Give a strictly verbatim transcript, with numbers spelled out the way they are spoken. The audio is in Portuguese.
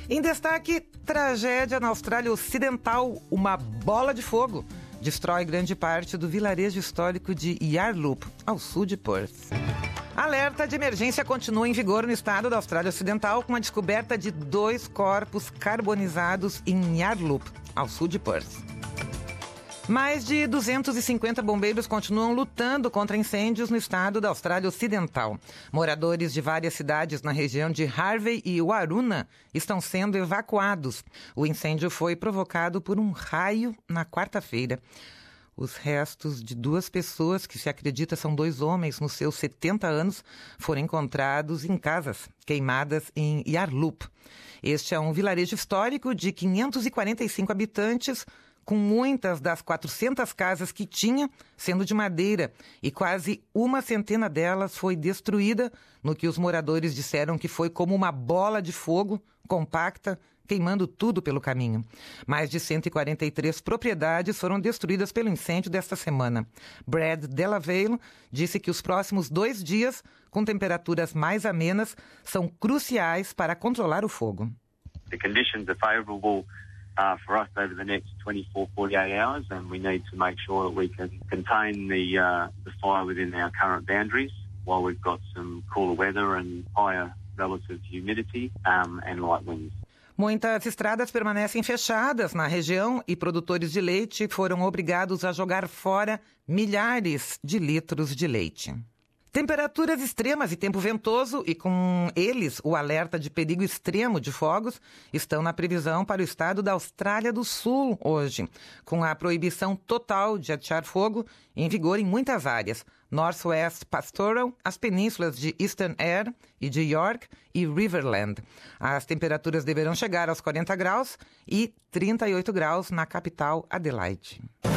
Em destaque, tragédia na Austrália Ocidental. Uma bola de fogo destrói grande parte do vilarejo histórico de Yarloop, ao sul de Perth. Alerta de emergência continua em vigor no estado da Austrália Ocidental com a descoberta de dois corpos carbonizados em Yarloop, ao sul de Perth. Mais de duzentos e cinquenta bombeiros continuam lutando contra incêndios no estado da Austrália Ocidental. Moradores de várias cidades na região de Harvey e Waruna estão sendo evacuados. O incêndio foi provocado por um raio na quarta-feira. Os restos de duas pessoas, que se acredita são dois homens nos seus setenta anos, foram encontrados em casas queimadas em Yarloop. Este é um vilarejo histórico de quinhentos e quarenta e cinco habitantes, com muitas das quatrocentas casas que tinha sendo de madeira, e quase uma centena delas foi destruída, no que os moradores disseram que foi como uma bola de fogo compacta, queimando tudo pelo caminho. Mais de cento e quarenta e três propriedades foram destruídas pelo incêndio desta semana. Brad Delavale disse que os próximos dois dias, com temperaturas mais amenas, são cruciais para controlar o fogo. The conditions are favorable Uh, for us over the next twenty-four, forty-eight hours, and we need to make sure that we can contain the uh, the fire within our current boundaries while we've got some cooler weather and higher relative humidity um, and light winds. Muitas estradas permanecem fechadas na região e produtores de leite foram obrigados a jogar fora milhares de litros de leite. Temperaturas extremas e tempo ventoso, e com eles o alerta de perigo extremo de fogos, estão na previsão para o estado da Austrália do Sul hoje, com a proibição total de atear fogo em vigor em muitas áreas. Northwest Pastoral, as penínsulas de Eastern Eyre e de York e Riverland. As temperaturas deverão chegar aos quarenta graus e trinta e oito graus na capital Adelaide.